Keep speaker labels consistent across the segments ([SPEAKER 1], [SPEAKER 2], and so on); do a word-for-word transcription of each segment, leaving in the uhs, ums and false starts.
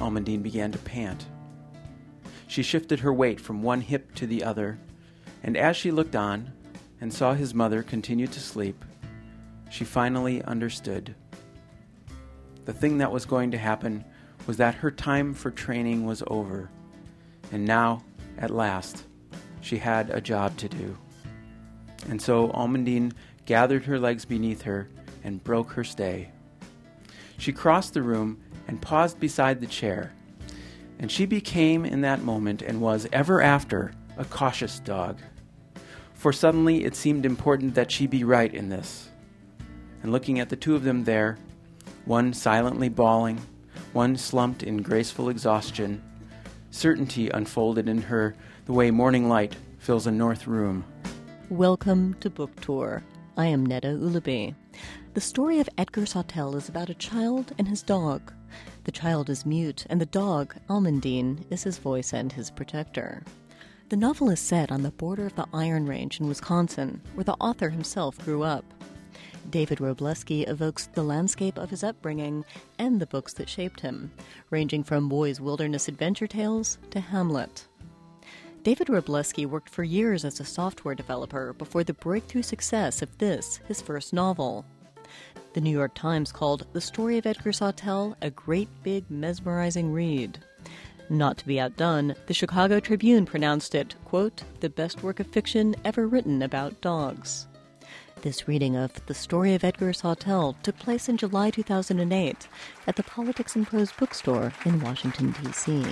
[SPEAKER 1] Almondine began to pant. She shifted her weight from one hip to the other, and as she looked on and saw his mother continue to sleep, she finally understood. The thing that was going to happen was that her time for training was over, and now, at last, she had a job to do. And so Almondine gathered her legs beneath her and broke her stay. She crossed the room and paused beside the chair, and she became in that moment and was ever after a cautious dog. For suddenly it seemed important that she be right in this. And looking at the two of them there, one silently bawling, one slumped in graceful exhaustion, certainty unfolded in her the way morning light fills a north room.
[SPEAKER 2] Welcome to Book Tour. I am Neda Ulaby. The story of Edgar Sawtelle is about a child and his dog. The child is mute, and the dog, Almondine, is his voice and his protector. The novel is set on the border of the Iron Range in Wisconsin, where the author himself grew up. David Wroblewski evokes the landscape of his upbringing and the books that shaped him, ranging from Boy's Wilderness Adventure Tales to Hamlet. David Wroblewski worked for years as a software developer before the breakthrough success of this, his first novel. The New York Times called The Story of Edgar Sawtelle a great big mesmerizing read. Not to be outdone, the Chicago Tribune pronounced it, quote, the best work of fiction ever written about dogs. This reading of The Story of Edgar Sawtelle took place in July two thousand eight at the Politics and Prose bookstore in Washington, D C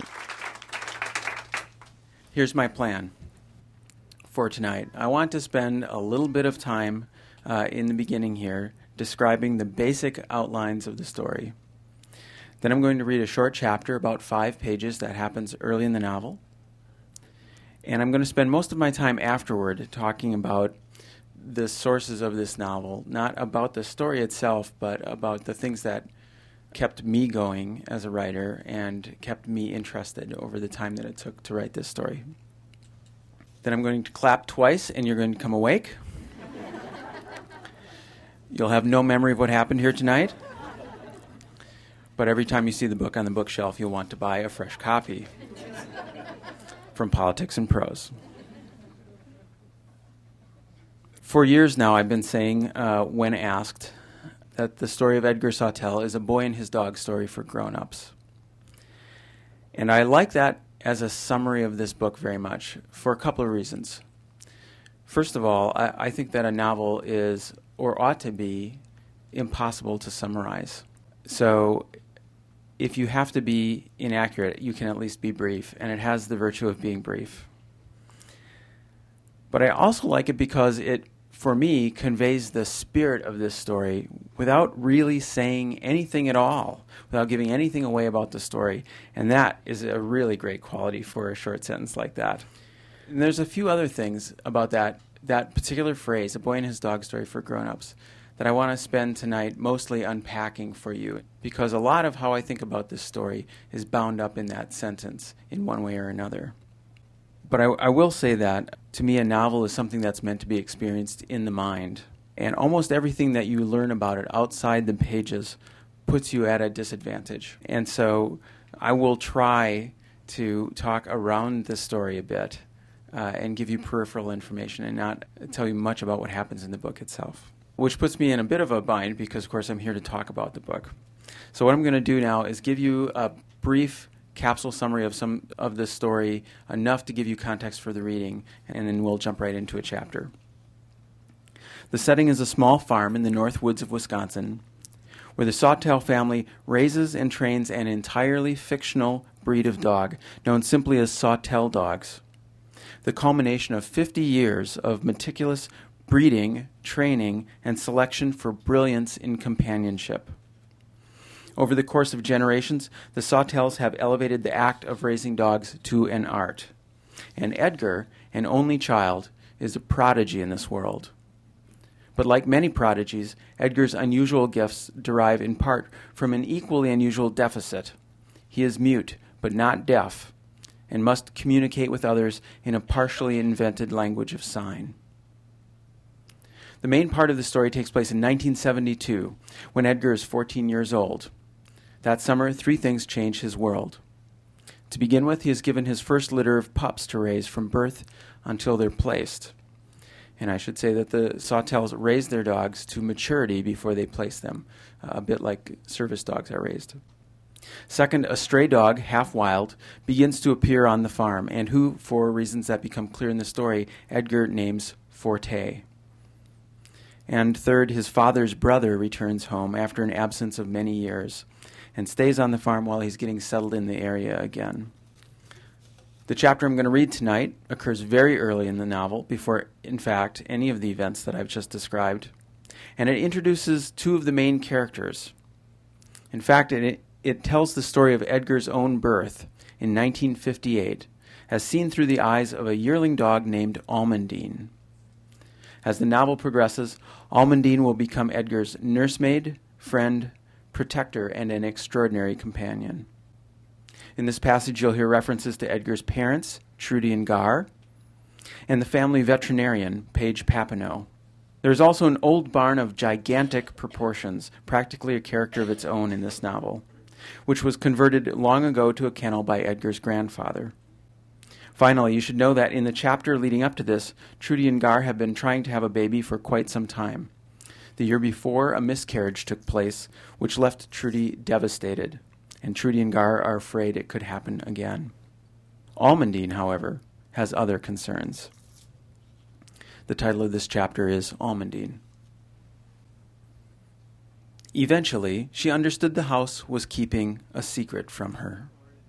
[SPEAKER 1] Here's my plan for tonight. I want to spend a little bit of time uh, in the beginning here describing the basic outlines of the story. Then I'm going to read a short chapter, about five pages, that happens early in the novel. And I'm going to spend most of my time afterward talking about the sources of this novel, not about the story itself, but about the things that kept me going as a writer and kept me interested over the time that it took to write this story. Then I'm going to clap twice, and you're going to come awake. You'll have no memory of what happened here tonight, but every time you see the book on the bookshelf, you'll want to buy a fresh copy from Politics and Prose. For years now, I've been saying, uh, when asked, that the story of Edgar Sawtelle is a boy and his dog story for grown-ups. And I like that as a summary of this book very much, for a couple of reasons. First of all, I, I think that a novel is, or ought to be, impossible to summarize. So if you have to be inaccurate, you can at least be brief, and it has the virtue of being brief. But I also like it because it, for me, conveys the spirit of this story without really saying anything at all, without giving anything away about the story. And that is a really great quality for a short sentence like that. And there's a few other things about that, that particular phrase, a boy and his dog story for grown-ups, that I want to spend tonight mostly unpacking for you, because a lot of how I think about this story is bound up in that sentence in one way or another. But I, I will say that, to me, a novel is something that's meant to be experienced in the mind. And almost everything that you learn about it outside the pages puts you at a disadvantage. And so I will try to talk around the story a bit uh, and give you peripheral information and not tell you much about what happens in the book itself, which puts me in a bit of a bind because, of course, I'm here to talk about the book. So what I'm going to do now is give you a brief capsule summary of some of this story, enough to give you context for the reading, and then we'll jump right into a chapter. The setting is a small farm in the north woods of Wisconsin, where the Sawtelle family raises and trains an entirely fictional breed of dog, known simply as Sawtelle dogs. The culmination of fifty years of meticulous breeding, training, and selection for brilliance in companionship. Over the course of generations, the Sawtelles have elevated the act of raising dogs to an art. And Edgar, an only child, is a prodigy in this world. But like many prodigies, Edgar's unusual gifts derive in part from an equally unusual deficit. He is mute, but not deaf, and must communicate with others in a partially invented language of sign. The main part of the story takes place in nineteen seventy-two, when Edgar is fourteen years old. That summer, three things change his world. To begin with, he is given his first litter of pups to raise from birth until they're placed. And I should say that the Sawtells raise their dogs to maturity before they place them, uh, a bit like service dogs are raised. Second, a stray dog, half wild, begins to appear on the farm, and who, for reasons that become clear in the story, Edgar names Forte. And third, his father's brother returns home after an absence of many years and stays on the farm while he's getting settled in the area again. The chapter I'm going to read tonight occurs very early in the novel, before, in fact, any of the events that I've just described, and it introduces two of the main characters. In fact, it, it tells the story of Edgar's own birth in nineteen fifty-eight, as seen through the eyes of a yearling dog named Almondine. As the novel progresses, Almondine will become Edgar's nursemaid, friend, protector, and an extraordinary companion. In this passage, you'll hear references to Edgar's parents, Trudy and Gar, and the family veterinarian, Paige Papineau. There is also an old barn of gigantic proportions, practically a character of its own in this novel, which was converted long ago to a kennel by Edgar's grandfather. Finally, you should know that in the chapter leading up to this, Trudy and Gar have been trying to have a baby for quite some time. The year before, a miscarriage took place, which left Trudy devastated, and Trudy and Gar are afraid it could happen again. Almondine, however, has other concerns. The title of this chapter is Almondine. Eventually, she understood the house was keeping a secret from her.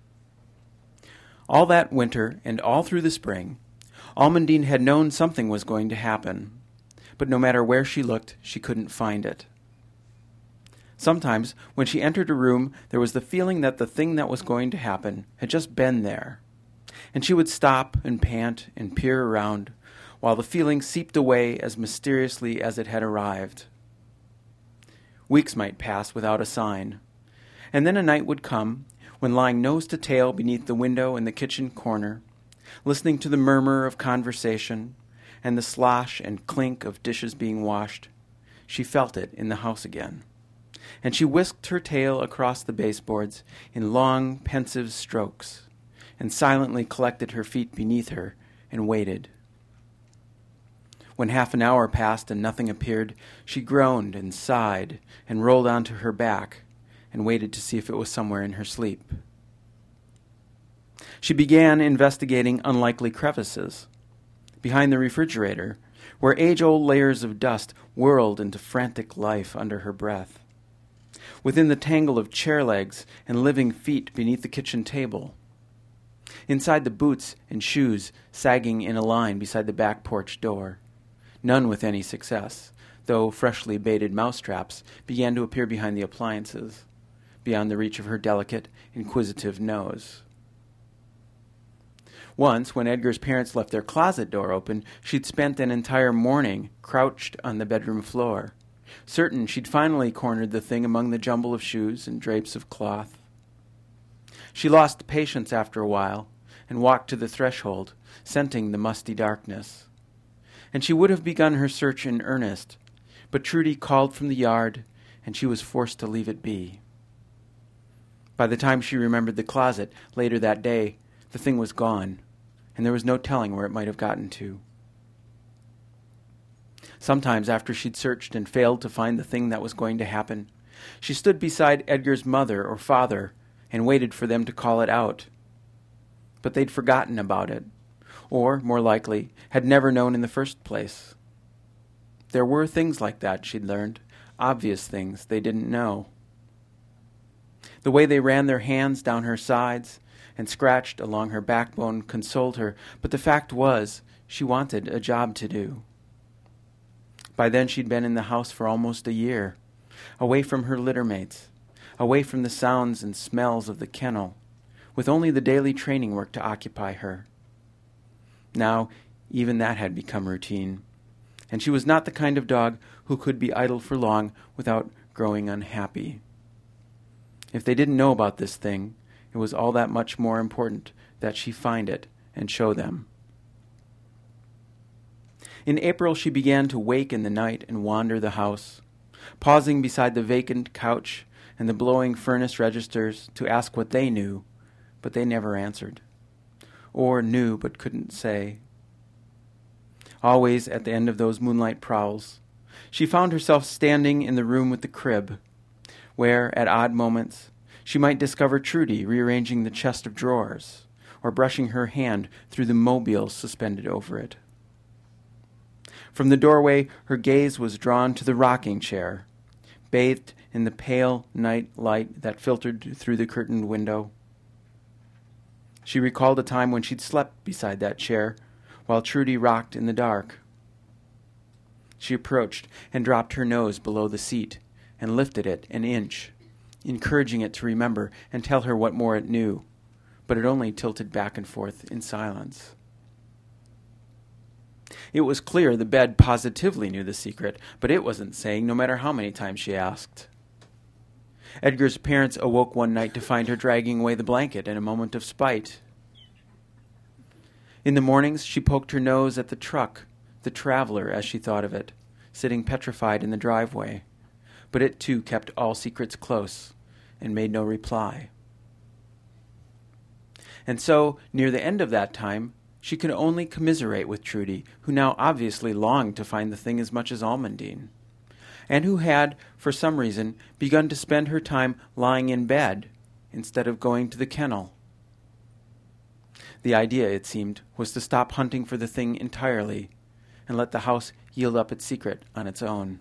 [SPEAKER 1] All that winter and all through the spring, Almondine had known something was going to happen, but no matter where she looked, she couldn't find it. Sometimes, when she entered a room, there was the feeling that the thing that was going to happen had just been there, and she would stop and pant and peer around, while the feeling seeped away as mysteriously as it had arrived. Weeks might pass without a sign, and then a night would come when, lying nose to tail beneath the window in the kitchen corner, listening to the murmur of conversation and the slosh and clink of dishes being washed, she felt it in the house again, and she whisked her tail across the baseboards in long, pensive strokes, and silently collected her feet beneath her and waited. When half an hour passed and nothing appeared, she groaned and sighed and rolled onto her back and waited to see if it was somewhere in her sleep. She began investigating unlikely crevices. Behind the refrigerator, where age-old layers of dust whirled into frantic life under her breath. Within the tangle of chair legs and living feet beneath the kitchen table. Inside the boots and shoes sagging in a line beside the back porch door. None with any success, though freshly baited mousetraps began to appear behind the appliances, beyond the reach of her delicate, inquisitive nose. Once, when Edgar's parents left their closet door open, she'd spent an entire morning crouched on the bedroom floor, certain she'd finally cornered the thing among the jumble of shoes and drapes of cloth. She lost patience after a while and walked to the threshold, scenting the musty darkness. And she would have begun her search in earnest, but Trudy called from the yard, and she was forced to leave it be. By the time she remembered the closet, later that day, the thing was gone, and there was no telling where it might have gotten to. Sometimes, after she'd searched and failed to find the thing that was going to happen, she stood beside Edgar's mother or father and waited for them to call it out. But they'd forgotten about it, or, more likely, had never known in the first place. There were things like that, she'd learned, obvious things they didn't know. The way they ran their hands down her sides and scratched along her backbone consoled her, but the fact was, she wanted a job to do. By then she'd been in the house for almost a year, away from her littermates, away from the sounds and smells of the kennel, with only the daily training work to occupy her. Now, even that had become routine, and she was not the kind of dog who could be idle for long without growing unhappy. If they didn't know about this thing, it was all that much more important that she find it and show them. In April, she began to wake in the night and wander the house, pausing beside the vacant couch and the blowing furnace registers to ask what they knew, but they never answered, or knew but couldn't say. Always at the end of those moonlight prowls, she found herself standing in the room with the crib, where, at odd moments, she might discover Trudy rearranging the chest of drawers, or brushing her hand through the mobile suspended over it. From the doorway, her gaze was drawn to the rocking chair, bathed in the pale night light that filtered through the curtained window. She recalled a time when she'd slept beside that chair while Trudy rocked in the dark. She approached and dropped her nose below the seat and lifted it an inch, encouraging it to remember and tell her what more it knew, but it only tilted back and forth in silence. It was clear the bed positively knew the secret, but it wasn't saying no matter how many times she asked. Edgar's parents awoke one night to find her dragging away the blanket in a moment of spite. In the mornings, she poked her nose at the truck, the traveler as she thought of it, sitting petrified in the driveway, but it too kept all secrets close and made no reply. And so, near the end of that time, she could only commiserate with Trudy, who now obviously longed to find the thing as much as Almondine, and who had, for some reason, begun to spend her time lying in bed instead of going to the kennel. The idea, it seemed, was to stop hunting for the thing entirely and let the house yield up its secret on its own.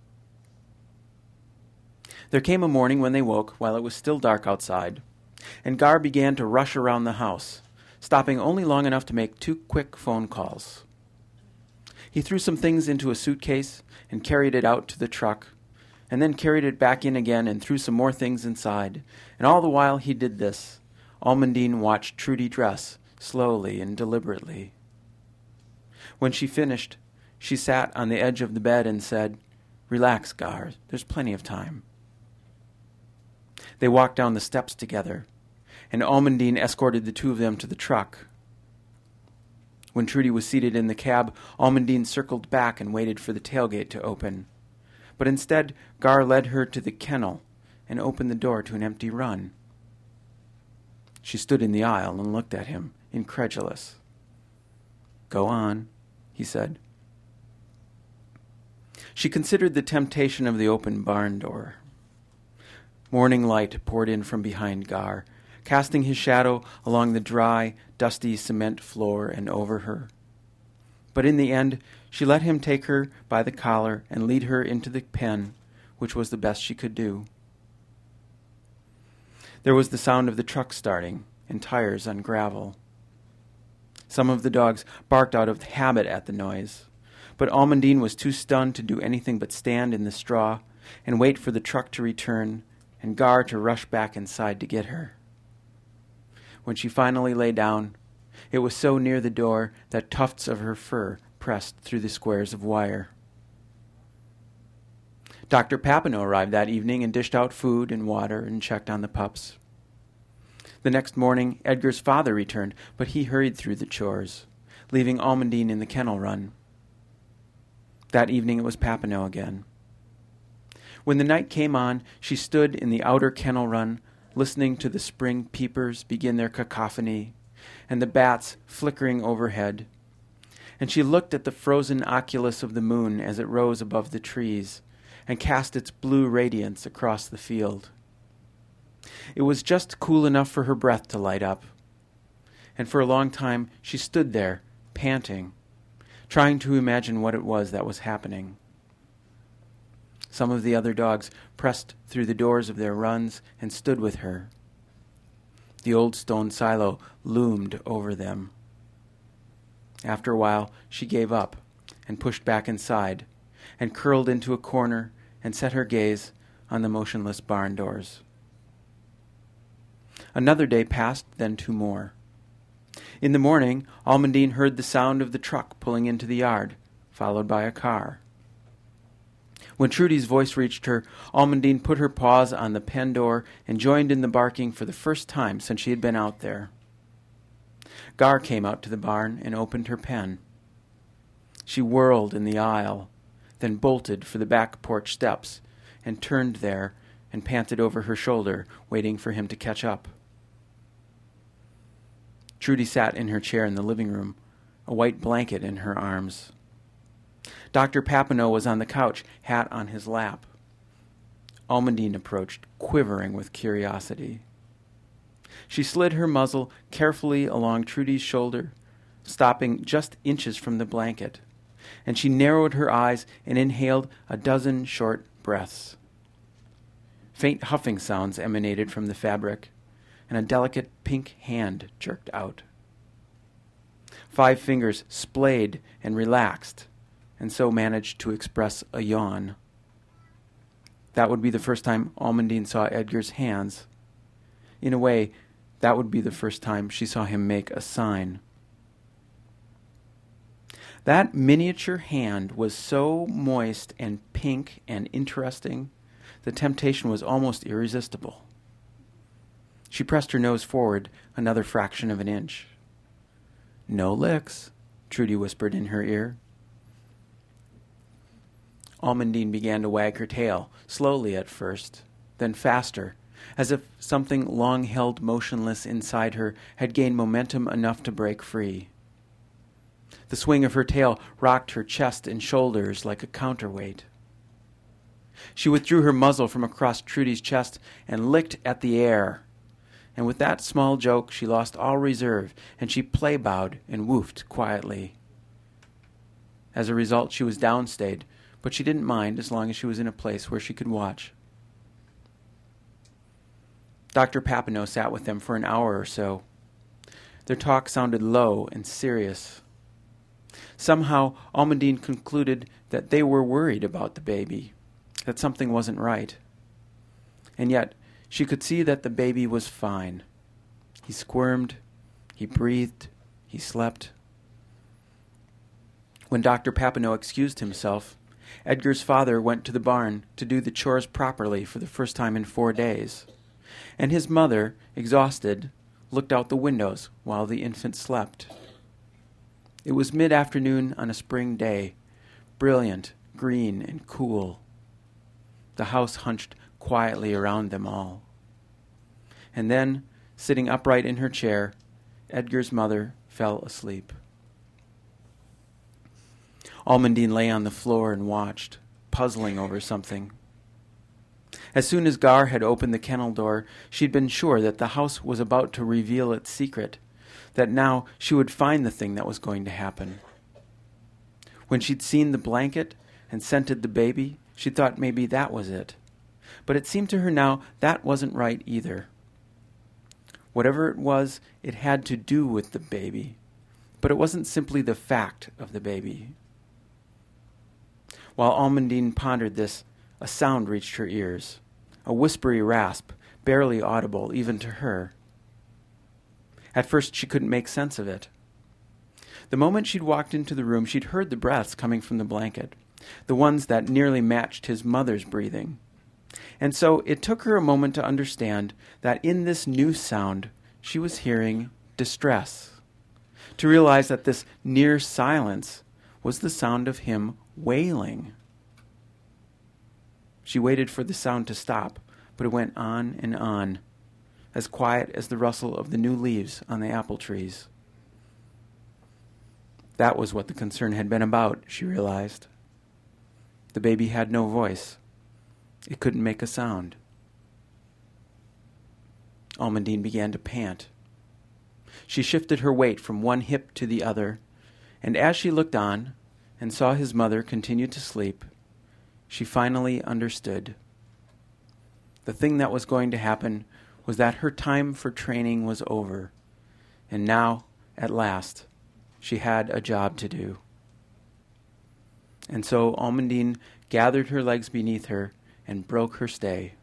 [SPEAKER 1] There came a morning when they woke while it was still dark outside, and Gar began to rush around the house, stopping only long enough to make two quick phone calls. He threw some things into a suitcase and carried it out to the truck, and then carried it back in again and threw some more things inside. And all the while he did this, Almondine watched Trudy dress slowly and deliberately. When she finished, she sat on the edge of the bed and said, "Relax, Gar, there's plenty of time." They walked down the steps together, and Almondine escorted the two of them to the truck. When Trudy was seated in the cab, Almondine circled back and waited for the tailgate to open. But instead, Gar led her to the kennel and opened the door to an empty run. She stood in the aisle and looked at him, incredulous. "Go on," he said. She considered the temptation of the open barn door. Morning light poured in from behind Gar, casting his shadow along the dry, dusty cement floor and over her. But in the end, she let him take her by the collar and lead her into the pen, which was the best she could do. There was the sound of the truck starting and tires on gravel. Some of the dogs barked out of habit at the noise, but Almondine was too stunned to do anything but stand in the straw and wait for the truck to return and Gar to rush back inside to get her. When she finally lay down, it was so near the door that tufts of her fur pressed through the squares of wire. Doctor Papineau arrived that evening and dished out food and water and checked on the pups. The next morning, Edgar's father returned, but he hurried through the chores, leaving Almondine in the kennel run. That evening it was Papineau again. When the night came on, she stood in the outer kennel run, listening to the spring peepers begin their cacophony, and the bats flickering overhead. And she looked at the frozen oculus of the moon as it rose above the trees, and cast its blue radiance across the field. It was just cool enough for her breath to light up. And for a long time she stood there, panting, trying to imagine what it was that was happening. Some of the other dogs pressed through the doors of their runs and stood with her. The old stone silo loomed over them. After a while, she gave up and pushed back inside and curled into a corner and set her gaze on the motionless barn doors. Another day passed, then two more. In the morning, Almondine heard the sound of the truck pulling into the yard, followed by a car. When Trudy's voice reached her, Almondine put her paws on the pen door and joined in the barking for the first time since she had been out there. Gar came out to the barn and opened her pen. She whirled in the aisle, then bolted for the back porch steps and turned there and panted over her shoulder, waiting for him to catch up. Trudy sat in her chair in the living room, a white blanket in her arms. Doctor Papineau was on the couch, hat on his lap. Almondine approached, quivering with curiosity. She slid her muzzle carefully along Trudy's shoulder, stopping just inches from the blanket, and she narrowed her eyes and inhaled a dozen short breaths. Faint huffing sounds emanated from the fabric, and a delicate pink hand jerked out. Five fingers splayed and relaxed, and so managed to express a yawn. That would be the first time Almondine saw Edgar's hands. In a way, that would be the first time she saw him make a sign. That miniature hand was so moist and pink and interesting, the temptation was almost irresistible. She pressed her nose forward another fraction of an inch. "No licks," Trudy whispered in her ear. Almondine began to wag her tail, slowly at first, then faster, as if something long held motionless inside her had gained momentum enough to break free. The swing of her tail rocked her chest and shoulders like a counterweight. She withdrew her muzzle from across Trudy's chest and licked at the air. And with that small joke, she lost all reserve, and she play-bowed and woofed quietly. As a result, she was downstayed, but she didn't mind as long as she was in a place where she could watch. Doctor Papineau sat with them for an hour or so. Their talk sounded low and serious. Somehow, Almondine concluded that they were worried about the baby, that something wasn't right. And yet, she could see that the baby was fine. He squirmed, he breathed, he slept. When Doctor Papineau excused himself, Edgar's father went to the barn to do the chores properly for the first time in four days, and his mother, exhausted, looked out the windows while the infant slept. It was mid-afternoon on a spring day, brilliant, green, and cool. The house hunched quietly around them all. And then, sitting upright in her chair, Edgar's mother fell asleep. Almondine lay on the floor and watched, puzzling over something. As soon as Gar had opened the kennel door, she'd been sure that the house was about to reveal its secret, that now she would find the thing that was going to happen. When she'd seen the blanket and scented the baby, she thought maybe that was it. But it seemed to her now that wasn't right either. Whatever it was, it had to do with the baby, but it wasn't simply the fact of the baby. While Almondine pondered this, a sound reached her ears, a whispery rasp, barely audible even to her. At first she couldn't make sense of it. The moment she'd walked into the room, she'd heard the breaths coming from the blanket, the ones that nearly matched his mother's breathing. And so it took her a moment to understand that in this new sound she was hearing distress, to realize that this near silence was the sound of him wailing. She waited for the sound to stop, but it went on and on, as quiet as the rustle of the new leaves on the apple trees. That was what the concern had been about, she realized. The baby had no voice. It couldn't make a sound. Almondine began to pant. She shifted her weight from one hip to the other, and as she looked on and saw his mother continue to sleep, she finally understood. The thing that was going to happen was that her time for training was over, and now, at last, she had a job to do. And so Almondine gathered her legs beneath her and broke her stay.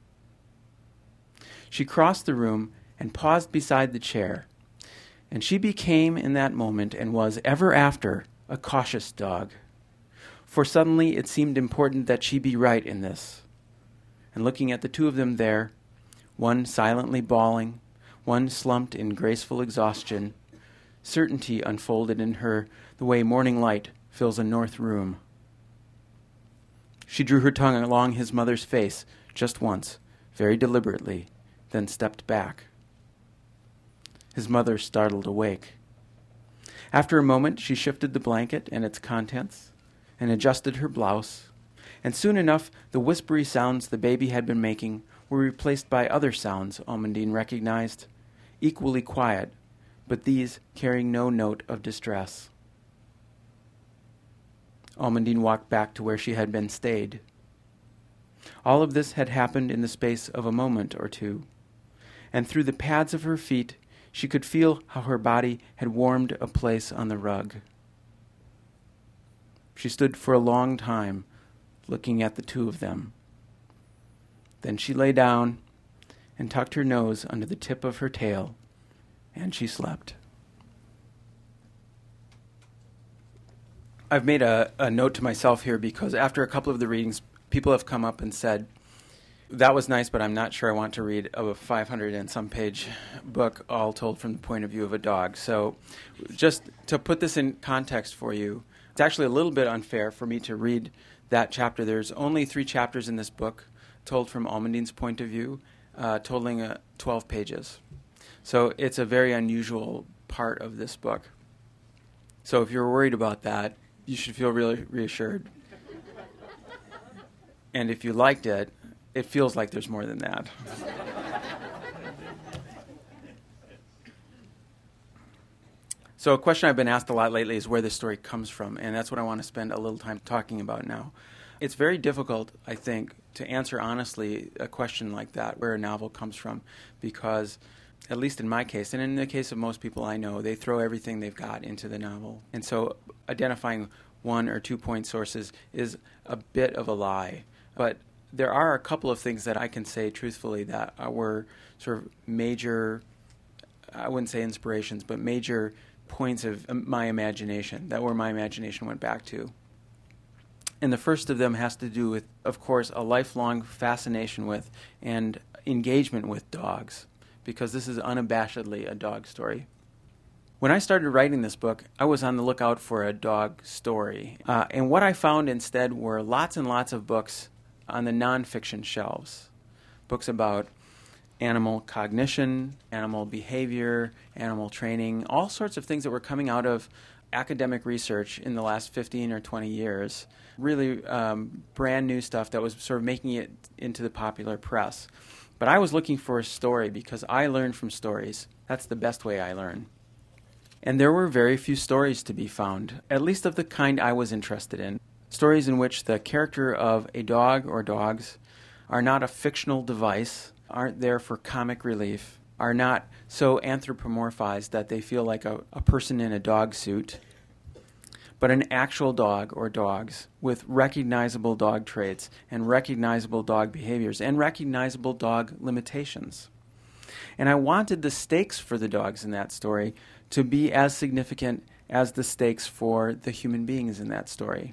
[SPEAKER 1] She crossed the room and paused beside the chair, and she became in that moment, and was ever after, a cautious dog. For suddenly it seemed important that she be right in this. And looking at the two of them there, one silently bawling, one slumped in graceful exhaustion, certainty unfolded in her the way morning light fills a north room. She drew her tongue along his mother's face, just once, very deliberately, then stepped back. His mother startled awake. After a moment, she shifted the blanket and its contents and adjusted her blouse, and soon enough the whispery sounds the baby had been making were replaced by other sounds Almondine recognized, equally quiet, but these carrying no note of distress. Almondine walked back to where she had been stayed. All of this had happened in the space of a moment or two, and through the pads of her feet she could feel how her body had warmed a place on the rug. She stood for a long time, looking at the two of them. Then she lay down and tucked her nose under the tip of her tail, and she slept. I've made a, a note to myself here because after a couple of the readings, people have come up and said, that was nice, but I'm not sure I want to read a five hundred and some page book all told from the point of view of a dog. So just to put this in context for you, it's actually a little bit unfair for me to read that chapter. There's only three chapters in this book told from Almondine's point of view, uh, totaling uh, twelve pages. So it's a very unusual part of this book. So if you're worried about that, you should feel really reassured. And if you liked it, it feels like there's more than that. So a question I've been asked a lot lately is where this story comes from, and that's what I want to spend a little time talking about now. It's very difficult, I think, to answer honestly a question like that, where a novel comes from, because, at least in my case, and in the case of most people I know, they throw everything they've got into the novel. And so identifying one or two point sources is a bit of a lie. But there are a couple of things that I can say truthfully that were sort of major, I wouldn't say inspirations, but major points of my imagination, that where my imagination went back to. And the first of them has to do with, of course, a lifelong fascination with and engagement with dogs, because this is unabashedly a dog story. When I started writing this book, I was on the lookout for a dog story. Uh, and what I found instead were lots and lots of books on the nonfiction shelves. Books about animal cognition, animal behavior, animal training, all sorts of things that were coming out of academic research in the last fifteen or twenty years. Really um, brand new stuff that was sort of making it into the popular press. But I was looking for a story because I learn from stories. That's the best way I learn. And there were very few stories to be found, at least of the kind I was interested in. Stories in which the character of a dog or dogs are not a fictional device, aren't there for comic relief, are not so anthropomorphized that they feel like a, a person in a dog suit, but an actual dog or dogs with recognizable dog traits and recognizable dog behaviors and recognizable dog limitations. And I wanted the stakes for the dogs in that story to be as significant as the stakes for the human beings in that story.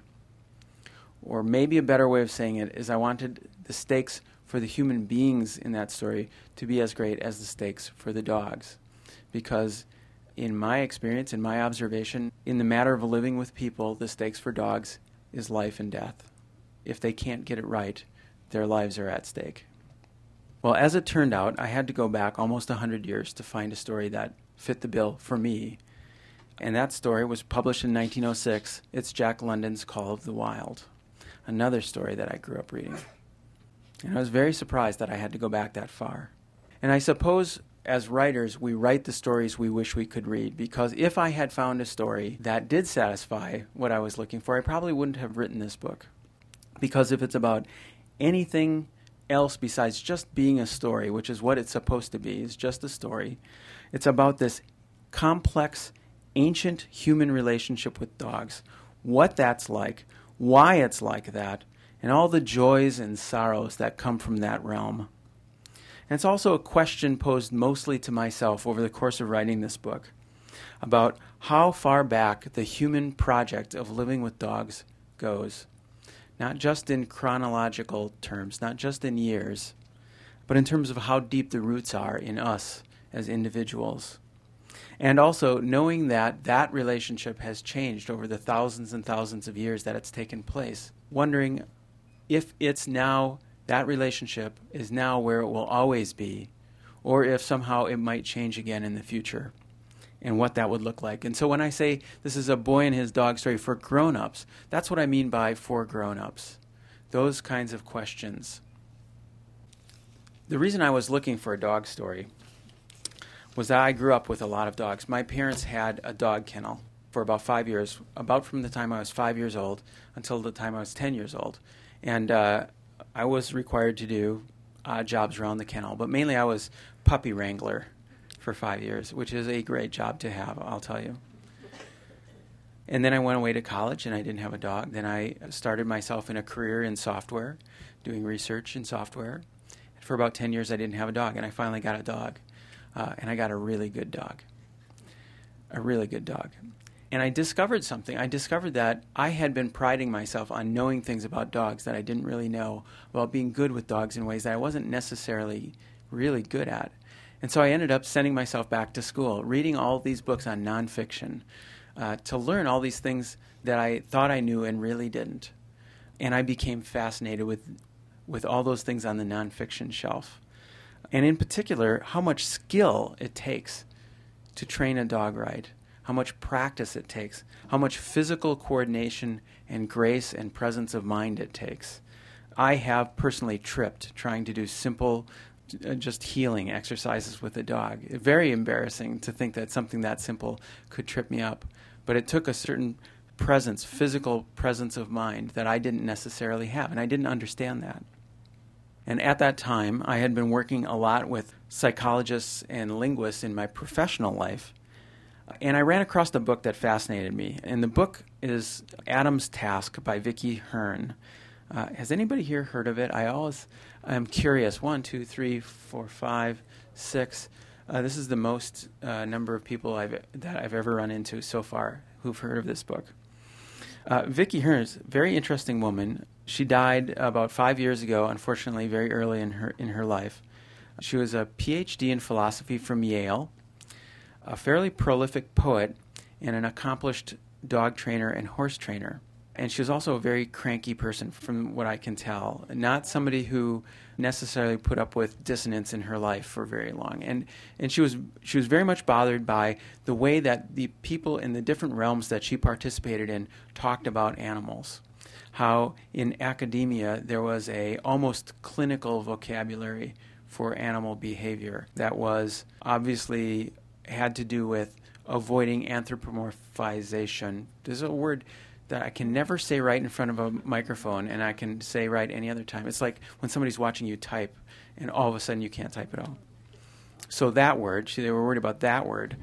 [SPEAKER 1] Or maybe a better way of saying it is I wanted the stakes for the human beings in that story to be as great as the stakes for the dogs. Because in my experience, in my observation, in the matter of living with people, the stakes for dogs is life and death. If they can't get it right, their lives are at stake. Well, as it turned out, I had to go back almost one hundred years to find a story that fit the bill for me. And that story was published in nineteen oh six. It's Jack London's Call of the Wild, another story that I grew up reading. And I was very surprised that I had to go back that far. And I suppose as writers, we write the stories we wish we could read, because if I had found a story that did satisfy what I was looking for, I probably wouldn't have written this book. Because if it's about anything else besides just being a story, which is what it's supposed to be, is just a story, it's about this complex, ancient human relationship with dogs, what that's like, why it's like that, and all the joys and sorrows that come from that realm. And it's also a question posed mostly to myself over the course of writing this book about how far back the human project of living with dogs goes, not just in chronological terms, not just in years, but in terms of how deep the roots are in us as individuals. And also knowing that that relationship has changed over the thousands and thousands of years that it's taken place, wondering if it's now that relationship is now where it will always be, or if somehow it might change again in the future, and what that would look like. And so when I say this is a boy and his dog story for grown-ups, that's what I mean by for grown-ups. Those kinds of questions. The reason I was looking for a dog story was that I grew up with a lot of dogs. My parents had a dog kennel for about five years, about from the time I was five years old until the time I was ten years old. And uh, I was required to do odd jobs around the kennel, but mainly I was puppy wrangler for five years, which is a great job to have, I'll tell you. And then I went away to college, and I didn't have a dog. Then I started myself in a career in software, doing research in software. For about ten years, I didn't have a dog, and I finally got a dog. Uh, and I got a really good dog. A really good dog. And I discovered something. I discovered that I had been priding myself on knowing things about dogs that I didn't really know, about being good with dogs in ways that I wasn't necessarily really good at. And so I ended up sending myself back to school, reading all these books on nonfiction, uh, to learn all these things that I thought I knew and really didn't. And I became fascinated with, with all those things on the nonfiction shelf. And in particular, how much skill it takes to train a dog right, how much practice it takes, how much physical coordination and grace and presence of mind it takes. I have personally tripped trying to do simple, uh, just healing exercises with a dog. Very embarrassing to think that something that simple could trip me up. But it took a certain presence, physical presence of mind that I didn't necessarily have, and I didn't understand that. And at that time, I had been working a lot with psychologists and linguists in my professional life. And I ran across a book that fascinated me. And the book is Adam's Task by Vicky Hearn. Uh, has anybody here heard of it? I always am curious. One, two, three, four, five, six. Uh, this is the most uh, number of people I've, that I've ever run into so far who've heard of this book. Uh, Vicky Hearn is a very interesting woman. She died about five years ago, unfortunately, very early in her in her life. She was a P H D in philosophy from Yale, a fairly prolific poet, and an accomplished dog trainer and horse trainer. And she was also a very cranky person, from what I can tell. Not somebody who necessarily put up with dissonance in her life for very long. And and she was she was very much bothered by the way that the people in the different realms that she participated in talked about animals. How in academia there was a almost clinical vocabulary for animal behavior that was obviously had to do with avoiding anthropomorphization. There's a word that I can never say right in front of a microphone, and I can say right any other time. It's like when somebody's watching you type, and all of a sudden you can't type at all. So that word, she, they were worried about that word.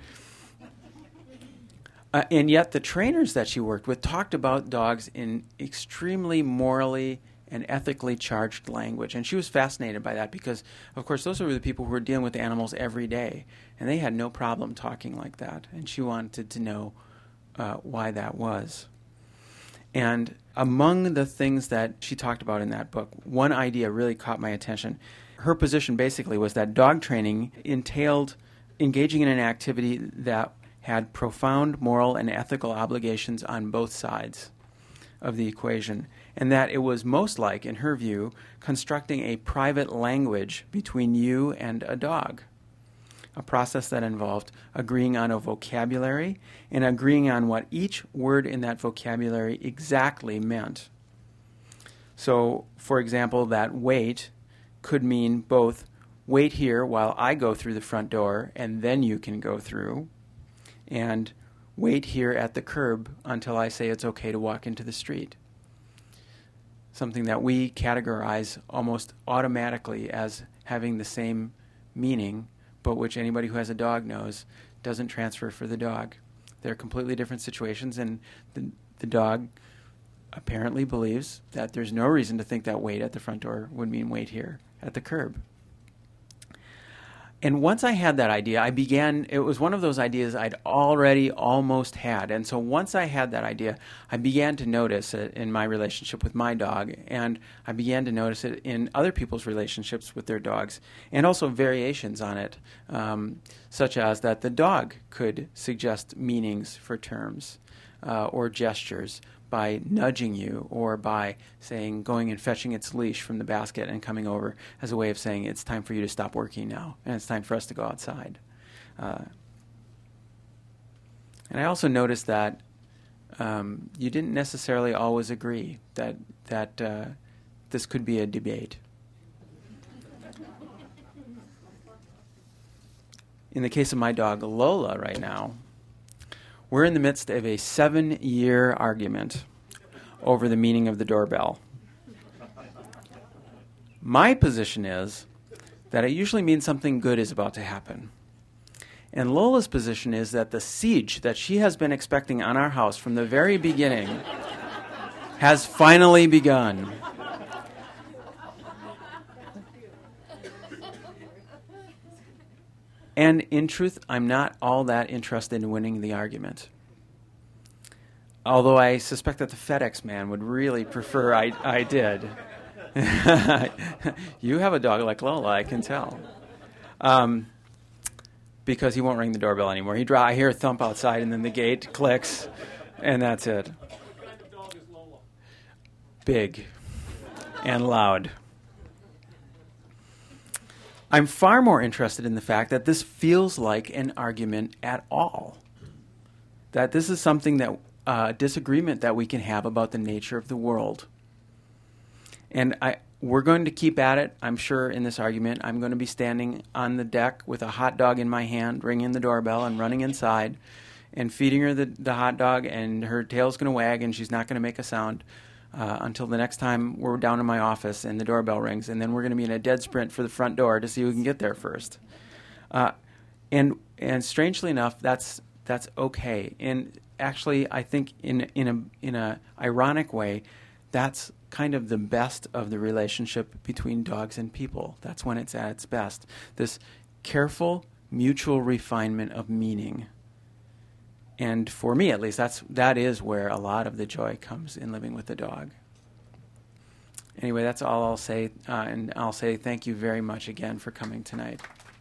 [SPEAKER 1] Uh, and yet the trainers that she worked with talked about dogs in extremely morally and ethically charged language. And she was fascinated by that because, of course, those were the people who were dealing with animals every day, and they had no problem talking like that. And she wanted to know uh, why that was. And among the things that she talked about in that book, one idea really caught my attention. Her position basically was that dog training entailed engaging in an activity that had profound moral and ethical obligations on both sides of the equation, and that it was most like, in her view, constructing a private language between you and a dog, a process that involved agreeing on a vocabulary and agreeing on what each word in that vocabulary exactly meant. So, for example, that wait could mean both wait here while I go through the front door and then you can go through, and wait here at the curb until I say it's okay to walk into the street. Something that we categorize almost automatically as having the same meaning, but which anybody who has a dog knows doesn't transfer for the dog. They're completely different situations, and the, the dog apparently believes that there's no reason to think that wait at the front door would mean wait here at the curb. And once I had that idea, I began, it was one of those ideas I'd already almost had. And so once I had that idea, I began to notice it in my relationship with my dog, and I began to notice it in other people's relationships with their dogs, and also variations on it, um, such as that the dog could suggest meanings for terms uh, or gestures, by nudging you or by saying, going and fetching its leash from the basket and coming over as a way of saying, it's time for you to stop working now, and it's time for us to go outside. Uh, and I also noticed that um, you didn't necessarily always agree that, that uh, this could be a debate. In the case of my dog Lola right now, we're in the midst of a seven-year argument over the meaning of the doorbell. My position is that it usually means something good is about to happen. And Lola's position is that the siege that she has been expecting on our house from the very beginning has finally begun. And in truth, I'm not all that interested in winning the argument. Although I suspect that the FedEx man would really prefer I, I did. You have a dog like Lola, I can tell. Um, because he won't ring the doorbell anymore. He dry, I hear a thump outside, and then the gate clicks, and that's it.
[SPEAKER 3] What kind of dog is Lola?
[SPEAKER 1] Big and loud. I'm far more interested in the fact that this feels like an argument at all. That this is something that, uh, disagreement that we can have about the nature of the world. And I, we're going to keep at it, I'm sure, in this argument. I'm going to be standing on the deck with a hot dog in my hand, ringing the doorbell and running inside and feeding her the, the hot dog, and her tail's going to wag and she's not going to make a sound. Uh, until the next time we're down in my office and the doorbell rings, and then we're going to be in a dead sprint for the front door to see who can get there first. Uh, and and strangely enough, that's that's okay. And actually, I think in in a in a ironic way, that's kind of the best of the relationship between dogs and people. That's when it's at its best. This careful mutual refinement of meaning. And for me, at least, that's that is where a lot of the joy comes in living with the dog. Anyway, that's all I'll say, uh, and I'll say thank you very much again for coming tonight.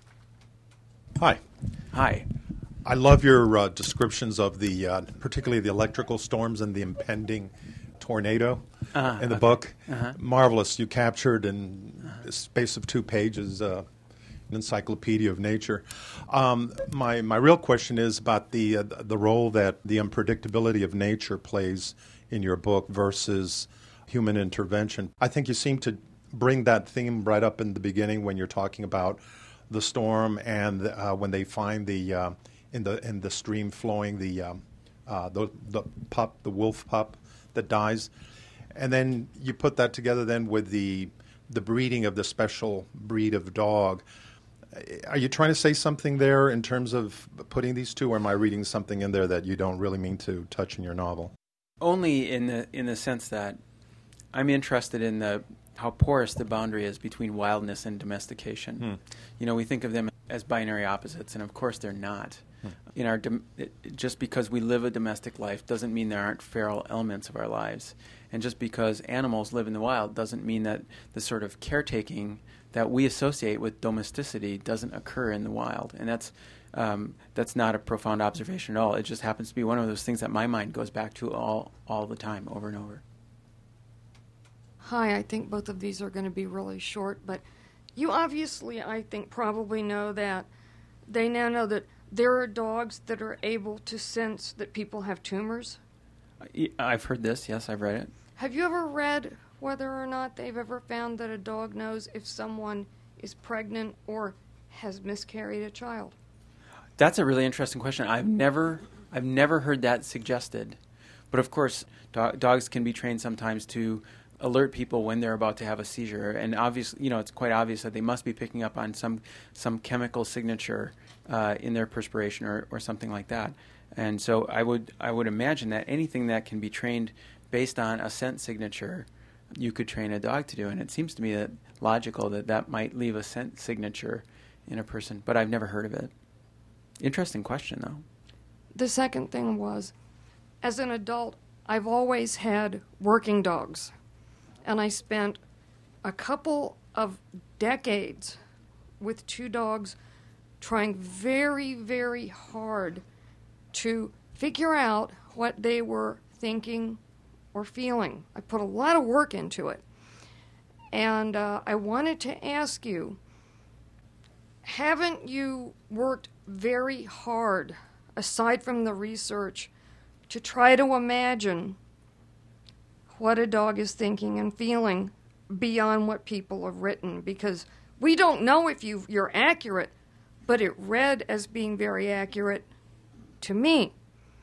[SPEAKER 4] Hi.
[SPEAKER 1] Hi.
[SPEAKER 4] I love your uh, descriptions of the, uh, particularly the electrical storms and the impending tornado
[SPEAKER 1] uh,
[SPEAKER 4] in the
[SPEAKER 1] okay.
[SPEAKER 4] book.
[SPEAKER 1] Uh-huh.
[SPEAKER 4] Marvelous. You captured in the space of two pages uh, an encyclopedia of nature. Um, my my real question is about the uh, the role that the unpredictability of nature plays in your book versus human intervention. I think you seem to bring that theme right up in the beginning when you're talking about the storm and uh, when they find the uh, in the in the stream flowing the um, uh, the the pup, the wolf pup that dies, and then you put that together then with the the breeding of the special breed of dog. Are you trying to say something there in terms of putting these two, or am I reading something in there that you don't really mean to touch in your novel?
[SPEAKER 1] Only in the in the sense that I'm interested in the how porous the boundary is between wildness and domestication.
[SPEAKER 4] Hmm.
[SPEAKER 1] You know, we think of them as binary opposites, and of course they're not. Hmm. In our dom- it, just because we live a domestic life doesn't mean there aren't feral elements of our lives. And just because animals live in the wild doesn't mean that the sort of caretaking that we associate with domesticity doesn't occur in the wild. And that's um, that's not a profound observation at all. It just happens to be one of those things that my mind goes back to all, all the time, over and over.
[SPEAKER 5] Hi, I think both of these are going to be really short, but you obviously, I think, probably know that they now know that there are dogs that are able to sense that people have tumors.
[SPEAKER 1] I've heard this, yes, I've read it.
[SPEAKER 5] Have you ever read whether or not they've ever found that a dog knows if someone is pregnant or has miscarried a child?
[SPEAKER 1] That's a really interesting question. I've never, I've never heard that suggested. But of course, do- dogs can be trained sometimes to alert people when they're about to have a seizure, and obviously, you know, it's quite obvious that they must be picking up on some some chemical signature uh, in their perspiration or, or something like that. And so, I would I would imagine that anything that can be trained based on a scent signature, you could train a dog to do. And it seems to me that logical that that might leave a scent signature in a person. But I've never heard of it. Interesting question, though.
[SPEAKER 5] The second thing was, as an adult, I've always had working dogs. And I spent a couple of decades with two dogs trying very, very hard to figure out what they were thinking or feeling. I put a lot of work into it. And uh, I wanted to ask you, haven't you worked very hard, aside from the research, to try to imagine what a dog is thinking and feeling beyond what people have written? Because we don't know if you you're accurate, but it read as being very accurate to me.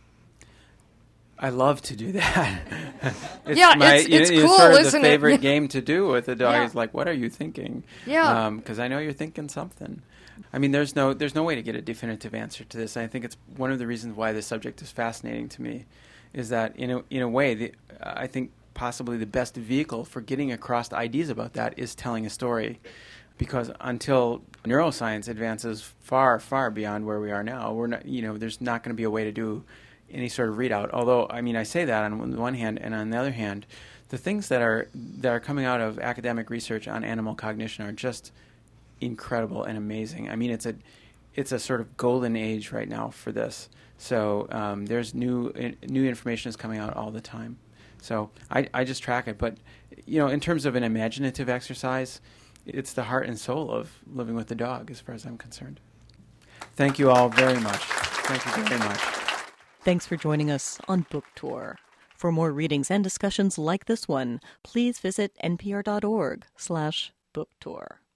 [SPEAKER 1] I love to do that. It's
[SPEAKER 5] Yeah,
[SPEAKER 1] my,
[SPEAKER 5] it's- it's
[SPEAKER 1] you know,
[SPEAKER 5] cool,
[SPEAKER 1] sort of
[SPEAKER 5] isn't
[SPEAKER 1] the
[SPEAKER 5] it?
[SPEAKER 1] favorite
[SPEAKER 5] Yeah.
[SPEAKER 1] game to do with a dog
[SPEAKER 5] Yeah.
[SPEAKER 1] is like, what are you thinking?
[SPEAKER 5] Yeah.
[SPEAKER 1] Because I know you're thinking something. I mean, there's no there's no way to get a definitive answer to this. I think it's one of the reasons why this subject is fascinating to me, is that in a in a way, the, I think possibly the best vehicle for getting across ideas about that is telling a story. Because until neuroscience advances far, far beyond where we are now, we're not, you know, there's not going to be a way to do any sort of readout. Although, I mean, I say that on the one hand, and on the other hand, the things that are that are coming out of academic research on animal cognition are just incredible and amazing. I mean, it's a it's a sort of golden age right now for this. So um, there's new in, new information is coming out all the time. So I I just track it. But you know, in terms of an imaginative exercise, it's the heart and soul of living with the dog, as far as I'm concerned. Thank you all very much. Thank you very much.
[SPEAKER 2] Thanks for joining us on Book Tour. For more readings and discussions like this one, please visit npr.org slash book tour.